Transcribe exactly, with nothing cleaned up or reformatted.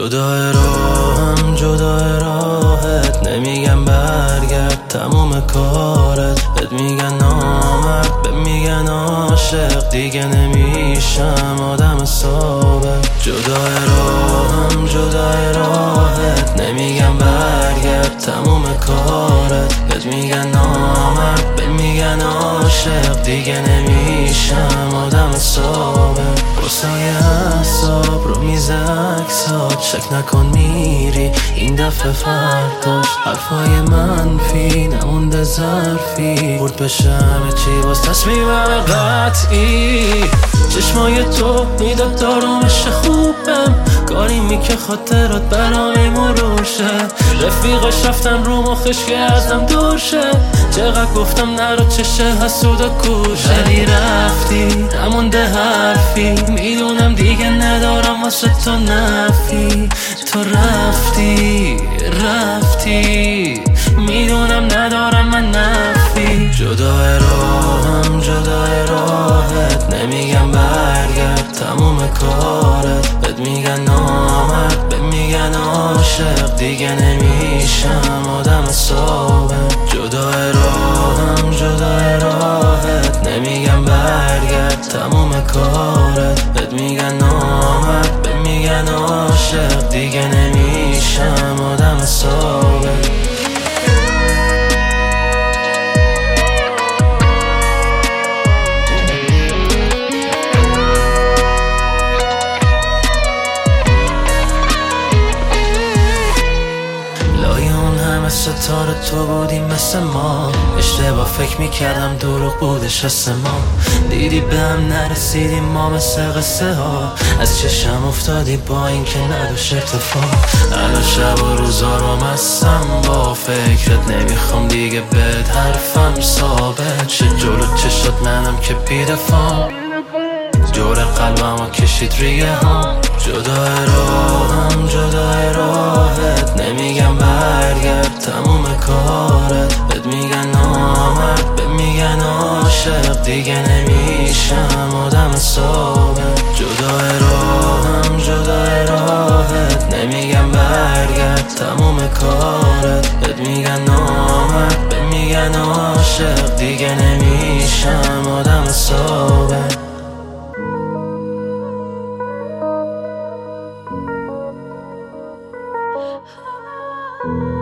جدای راهم جدای راهت، نمیگن برگرد تموم کارت، بهت میگن نامرد به میگن عاشق، دیگه نمیشم آدم ثابت. جدای راهم جدای راهت، نمیگن برگرد تموم کارت، بهت میگن نامرد به میگن عاشق، دیگه نمیشم آدم ثابت. قصای حساب رو میز اکسات، شک نکن میری این دفعه فرداش، حرفای منفی نمونده ظرفی، برد بشه همه چی باز تصمیمم قطعی. چشمای تو میداد دارامش خوبم، کاری می که خاطرات برامی مرور شه، رفیقاش رفتن رو مخش که ازم دور شه، چقدر گفتم نرو چشه حسود و کوشه، ولی رفتی نمونده حرفی، میدونم دیگه ندارم واسه تو نفی، تو رفتی رفتی میدونم ندارم من نفی. جدای راهم جدای راهت، نمیگن برگرد تموم کارت، بهت میگن نامرد به میگن عاشق، دیگه نمیشم آدم ثابت. جدای راهم جدای راهت، نمیگن برگرد تموم کارت، بهت میگن نامرد به میگن عاشق، دیگه نمیشم آدم ثابت. ستاره تو بودیم مثل ما، اشتباه فکر میکردم دروغ بودش حس ما، دیدی به هم نرسیدیم ما مثل قصه ها، از چشم افتادی با این که نداشت اتفاق. الان شب و روزا رو مستم با فکرت، نمیخوام دیگه بهت حرفم ثابت شه، جلو چشات منم که بیدفام، جور قلبم و کشید ریگه ها. جدای راهم جدای راهت، نمیگن برگرد تموم کارت، بهت میگن نامرد به میگن عاشق، دیگه نمیشم آدم ثابت. جدای راهم جدای راهت، نمیگن برگرد تموم کارت، بهت میگن نامرد به میگن عاشق، دیگه نمیشم آدم ثابت. Thank you.